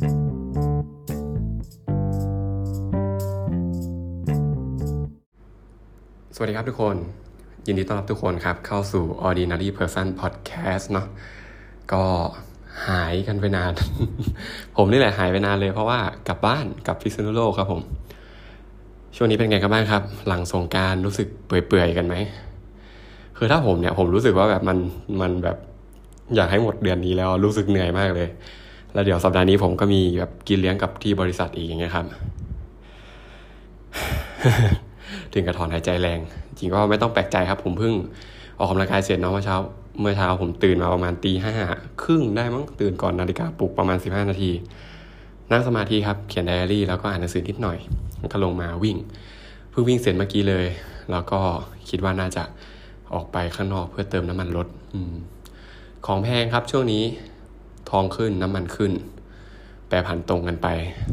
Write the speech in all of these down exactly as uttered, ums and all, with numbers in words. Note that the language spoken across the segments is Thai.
สวัสดีครับทุกคนยินดีต้อนรับทุกคนครับเข้าสู่ Ordinary Person Podcast เนาะก็หายกันไปนาน ผมนี่แหละหายไปนานเลยเพราะว่ากลับบ้านกลับพิษณุโลกครับผมช่วงนี้เป็นไงกันบ้างครับหลังสงกรานต์รู้สึกเปื่อยๆกันไหมคือถ้าผมเนี่ยผมรู้สึกว่าแบบมันมันแบบอยากให้หมดเดือนนี้แล้วรู้สึกเหนื่อยมากเลยแล้วเดี๋ยวสัปดาห์นี้ผมก็มีแบบกินเลี้ยงกับที่บริษัทอีกอย่างเงี้ยครับ ถึงกระถอนหายใจแรงจริงก็ไม่ต้องแปลกใจครับผมเพิ่งออกกำลังกายเสร็จเนาะเมื่อเช้าเมื่อเช้าผมตื่นมาประมาณตีห้าครึ่งได้มั้งตื่นก่อนนาฬิกาปลุกประมาณสิบห้านาทีนั่งสมาธิครับเขียนไดอารี่แล้วก็อ่านหนังสือนิดหน่อยก็ลงมาวิ่งเพิ่งวิ่งเสร็จเมื่อกี้เลยแล้วก็คิดว่าน่าจะออกไปข้างนอกเพื่อเติมน้ำมันรถอืมของแพงครับช่วงนี้ทองขึ้นน้ำมันขึ้นแปรผันตรงกันไป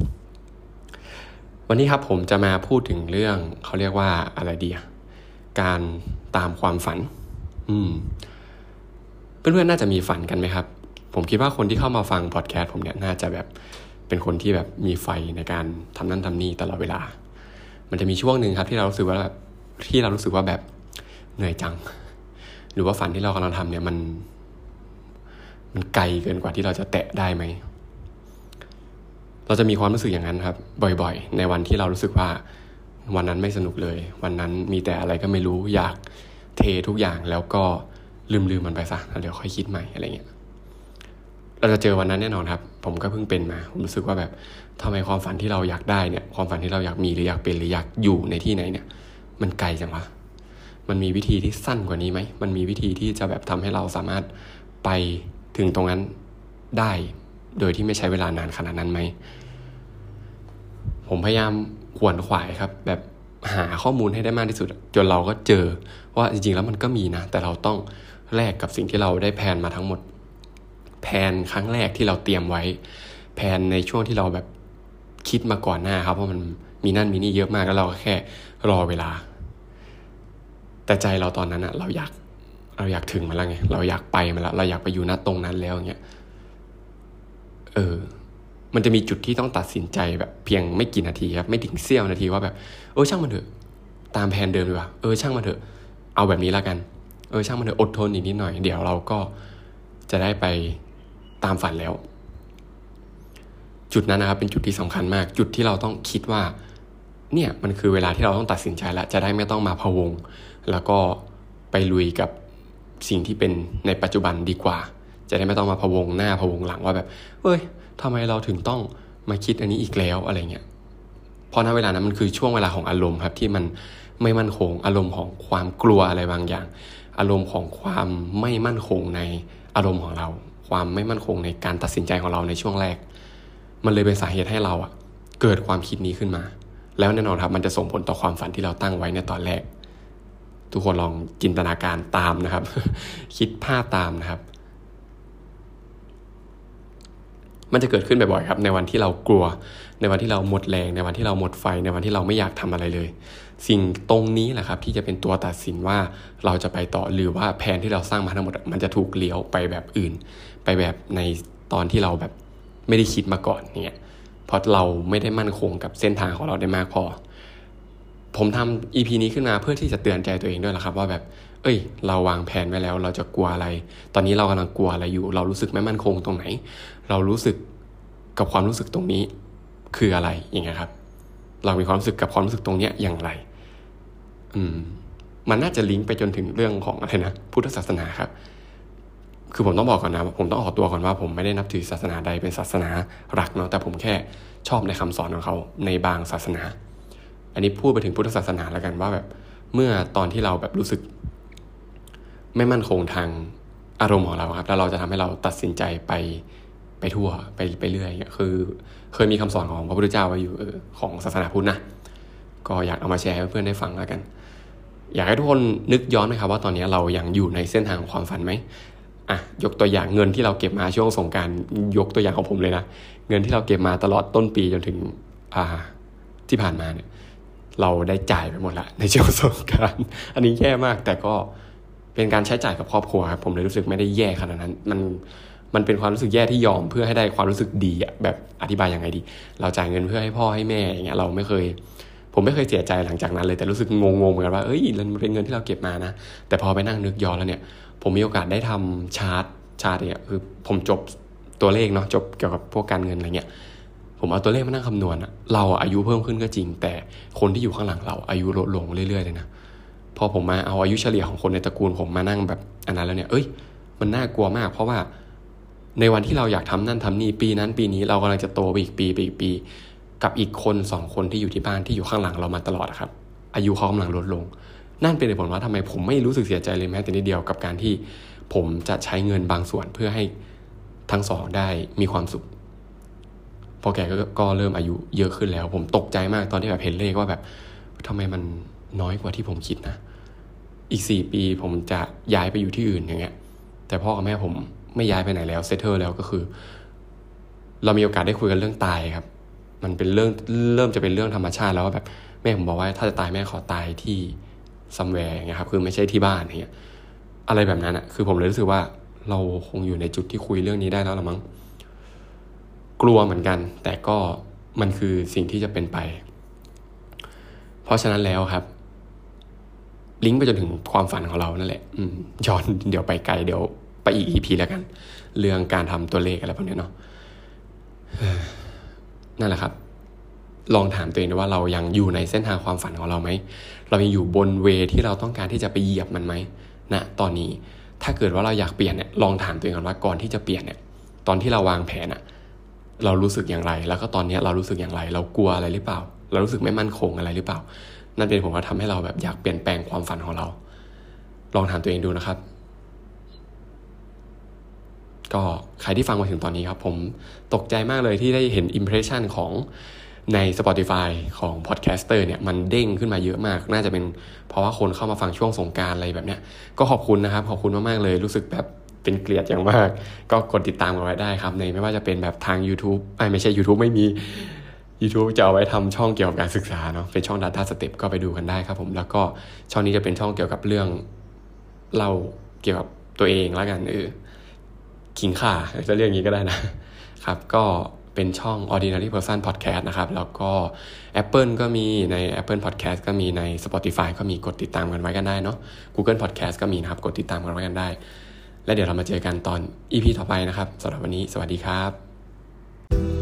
วันนี้ครับผมจะมาพูดถึงเรื่องเขาเรียกว่าอะไรดีอ่ะการตามความฝันอืมเพื่อนๆน่าจะมีฝันกันไหมครับผมคิดว่าคนที่เข้ามาฟังพอดแคสต์ผมเนี่ยน่าจะแบบเป็นคนที่แบบมีไฟในการทำนั่นทำนี่ตลอดเวลามันจะมีช่วงหนึ่งครับที่เรารู้สึกว่าแบบที่เรารู้สึกว่าแบบเหนื่อยจังหรือว่าฝันที่เรากำลังทำเนี่ยมันมันไกลเกินกว่าที่เราจะแตะได้ไหมเราจะมีความรู้สึกอย่างนั้นครับบ่อยๆในวันที่เรารู้สึกว่าวันนั้นไม่สนุกเลยวันนั้นมีแต่อะไรก็ไม่รู้อยากเททุกอย่างแล้วก็ลืมๆมันไปซะแล้วเดี๋ยวค่อยคิดใหม่อะไรเงี้ยเราจะเจอวันนั้นแน่นอนครับผมก็เพิ่งเป็นมาผมรู้สึกว่าแบบทำไมความฝันที่เราอยากได้เนี่ยความฝันที่เราอยากมีหรืออยากเป็นหรืออยากอยู่ในที่ไหนเนี่ยมันไกลจังวะมันมีวิธีที่สั้นกว่านี้ไหมมันมีวิธีที่จะแบบทำให้เราสามารถไปถึงตรงนั้นได้โดยที่ไม่ใช้เวลานานขนาดนั้นไหมผมพยายามขวนขวายครับแบบหาข้อมูลให้ได้มากที่สุดจนเราก็เจอว่าจริงๆแล้วมันก็มีนะแต่เราต้องแลกกับสิ่งที่เราได้แพลนมาทั้งหมดแพลนครั้งแรกที่เราเตรียมไว้แพลนในช่วงที่เราแบบคิดมาก่อนหน้าครับเพราะมันมีนั่นมีนี่เยอะมากแล้วเราก็แค่รอเวลาแต่ใจเราตอนนั้นอะเราอยากเราอยากถึงมาแล้วไงเราอยากไปมาแล้วเราอยากไปอยู่ณตรงนั้นแล้วอย่างเงี้ยเออมันจะมีจุดที่ต้องตัดสินใจแบบเพียงไม่กี่นาทีครับไม่ถึงเสี้ยวนาทีว่าแบบเออช่างมันเถอะตามแผนเดิมดีกว่าเออช่างมันเถอะเอาแบบนี้ละกันเออช่างมันเถอะอดทนอีกนิดหน่อยเดี๋ยวเราก็จะได้ไปตามฝันแล้วจุดนั้นนะครับเป็นจุดที่สำคัญมากจุดที่เราต้องคิดว่าเนี่ยมันคือเวลาที่เราต้องตัดสินใจแล้วจะได้ไม่ต้องมาพะวงแล้วก็ไปลุยกับสิ่งที่เป็นในปัจจุบันดีกว่าจะได้ไม่ต้องมาพะวงหน้าพะวงหลังว่าแบบเอ้ยทำไมเราถึงต้องมาคิดอันนี้อีกแล้วอะไรเงี้ยเพราะณเวลานั้นมันคือช่วงเวลาของอารมณ์ครับที่มันไม่มั่นคงอารมณ์ของความกลัวอะไรบางอย่างอารมณ์ของความไม่มั่นคงในอารมณ์ของเราความไม่มั่นคงในการตัดสินใจของเราในช่วงแรกมันเลยเป็นสาเหตุให้เราอ่ะเกิดความคิดนี้ขึ้นมาแล้วแน่นอนครับมันจะส่งผลต่อความฝันที่เราตั้งไว้ในตอนแรกทุกคนลองจินตนาการตามนะครับ คิดภาพตามนะครับมันจะเกิดขึ้นบ่อยๆครับในวันที่เรากลัวในวันที่เราหมดแรงในวันที่เราหมดไฟในวันที่เราไม่อยากทำอะไรเลยสิ่งตรงนี้แหละครับที่จะเป็นตัวตัดสินว่าเราจะไปต่อหรือว่าแผนที่เราสร้างมาทั้งหมดมันจะถูกเลี้ยวไปแบบอื่นไปแบบในตอนที่เราแบบไม่ได้คิดมาก่อนเนี่ยเพราะเราไม่ได้มั่นคงกับเส้นทางของเราได้มากพอผมทำ อี พี นี้ขึ้นมาเพื่อที่จะเตือนใจตัวเองด้วยแหละครับว่าแบบเอ้ยเราวางแผนไว้แล้วเราจะกลัวอะไรตอนนี้เรากำลังกลัวอะไรอยู่เรารู้สึกไม่มั่นคงตรงไหนเรารู้สึกกับความรู้สึกตรงนี้คืออะไรอย่างเงี้ยครับเรามีความรู้สึกกับความรู้สึกตรงเนี้ยอย่างไรอืมมันน่าจะลิงก์ไปจนถึงเรื่องของอะไรนะพุทธศาสนาครับคือผมต้องบอกก่อนนะผมต้องออกตัวก่อนว่าผมไม่ได้นับถือศาสนาใดเป็นศาสนาหลักเนาะแต่ผมแค่ชอบในคำสอนของเขาในบางศาสนาอันนี้พูดไปถึงพุทธศาสนาแล้วกันว่าแบบเมื่อตอนที่เราแบบรู้สึกไม่มั่นคงทางอารมณ์ของเราครับแล้วเราจะทำให้เราตัดสินใจไปไปทั่วไปไปเรื่อยคือเคยมีคำสอนของพระพุทธเจ้าไว้อยู่เออของศาสนาพุทธนะก็อยากเอามาแชร์ให้เพื่อนได้ฟังแล้วกันอยากให้ทุกคนนึกย้อนไหมครับว่าตอนนี้เรายังอยู่ในเส้นทางของความฝันไหมอ่ะยกตัวอย่างเงินที่เราเก็บมาช่วงสงกรานต์ยกตัวอย่างของผมเลยนะเงินที่เราเก็บมาตลอดต้นปีจนถึงอ่าที่ผ่านมาเนี่ยเราได้จ่ายไปหมดละในช่วงสงกรานต์อันนี้แย่มากแต่ก็เป็นการใช้จ่ายกับครอบครัวครับผมเลยรู้สึกไม่ได้แย่ขนาดนั้นมันมันเป็นความรู้สึกแย่ที่ยอมเพื่อให้ได้ความรู้สึกดีอ่ะแบบอธิบายยังไงดีเราจ่ายเงินเพื่อให้พ่อให้แม่อย่างเงี้ยเราไม่เคยผมไม่เคยเสียใจหลังจากนั้นเลยแต่รู้สึกงงๆเหมือนกันว่าเอ้ยมันเป็นเงินที่เราเก็บมานะแต่พอไปนั่งนึกย้อนแล้วเนี่ยผมมีโอกาสได้ทำชาร์ตชาร์ตเนี่ยคือผมจบตัวเลขเนาะจบเกี่ยวกับพวกการเงินอะไรเงี้ยผมเอาตัวเลขมานั่งคำนวณอะเราอายุเพิ่มขึ้นก็จริงแต่คนที่อยู่ข้างหลังเราอายุลดลงเรื่อยๆเลยนะพอผมมาเอาอายุเฉลี่ยของคนในตระกูลผมมานั่งแบบอันนั้นแล้วเนี่ยเอ้ยมันน่ากลัวมากเพราะว่าในวันที่เราอยากทำนั่นทำนี่ปีนั้นปีนี้เรากำลังจะโตไปอีกปีไปอีกปีกับอีกคนสองคนที่อยู่ที่บ้านที่อยู่ข้างหลังเรามาตลอดครับอายุเขากำลังลดลงนั่นเป็นเหตุผลว่าทำไมผมไม่รู้สึกเสียใจเลยแม้แต่นิดเดียวกับการที่ผมจะใช้เงินบางส่วนเพื่อให้ทั้งสองได้มีความสุขพอแกก็ก็เริ่มอายุเยอะขึ้นแล้วผมตกใจมากตอนที่แบบเห็นเลขว่าแบบทำไมมันน้อยกว่าที่ผมคิดนะอีกสี่ปีผมจะย้ายไปอยู่ที่อื่นอย่างเงี้ยแต่พ่อกับแม่ผมไม่ย้ายไปไหนแล้วเซตเทิลแล้วก็คือเรามีโอกาสได้คุยกันเรื่องตายครับมันเป็นเรื่องเริ่มจะเป็นเรื่องธรรมชาติแล้วว่าแบบแม่ผมบอกว่าถ้าจะตายแม่ขอตายที่ซัมแวร์อย่างเงี้ยครับคือไม่ใช่ที่บ้านอย่างเงี้ยอะไรแบบนั้นอ่ะคือผมเลยรู้สึกว่าเราคงอยู่ในจุดที่คุยเรื่องนี้ได้แล้วละมั้งกลัวเหมือนกันแต่ก็มันคือสิ่งที่จะเป็นไปเพราะฉะนั้นแล้วครับลิงก์ไปจนถึงความฝันของเรานั่นแหละย้อนเดี๋ยวไปไกลเดี๋ยวไปอีก อี พี แล้วกันเรื่องการทำตัวเลขอะไรพวกนี้เนาะนั่นแหละครับลองถามตัวเองว่าเรายังอยู่ในเส้นทางความฝันของเราไหมเรายังอยู่บนเวที่เราต้องการที่จะไปเหยียบมันไหมณตอนนี้ถ้าเกิดว่าเราอยากเปลี่ยนเนี่ยลองถามตัวเองก่อนว่าก่อนที่จะเปลี่ยนเนี่ยตอนที่เราวางแผนอะเรารู้สึกอย่างไรแล้วก็ตอนนี้เรารู้สึกอย่างไรเรากลัวอะไรหรือเปล่าเรารู้สึกไม่มั่นคงอะไรหรือเปล่านั่นเป็นผมว่าทำให้เราแบบอยากเปลี่ยนแปลงความฝันของเราลองถามตัวเองดูนะครับก็ใครที่ฟังมาถึงตอนนี้ครับผมตกใจมากเลยที่ได้เห็น impression ของใน Spotify ของ Podcaster เนี่ยมันเด้งขึ้นมาเยอะมากน่าจะเป็นเพราะว่าคนเข้ามาฟังช่วงสงกรานต์อะไรแบบเนี้ยก็ขอบคุณนะครับขอบคุณมากๆเลยรู้สึกแบบเป็นเกียรติอย่างมากก็กดติดตามกันไว้ได้ครับในไม่ว่าจะเป็นแบบทาง YouTube ไม่ไม่ใช่ YouTube ไม่มี YouTube จะเอาไว้ทำช่องเกี่ยวกับการศึกษาเนาะเป็นช่อง Data Step ก็ไปดูกันได้ครับผมแล้วก็ช่องนี้จะเป็นช่องเกี่ยวกับเรื่องเล่าเกี่ยวกับตัวเองแล้วกันเออขิงข่าจะเรียกอย่างนี้ก็ได้นะครับก็เป็นช่อง Ordinary Person Podcast นะครับแล้วก็ Apple ก็มีใน Apple Podcast ก็มีใน Spotify ก็มีกดติดตามกันไว้กันได้เนาะ Google Podcast ก็มีนะครับกดติดตามกันไว้กันได้และเดี๋ยวเรามาเจอกันตอน อี พี ต่อไปนะครับสำหรับวันนี้สวัสดีครับ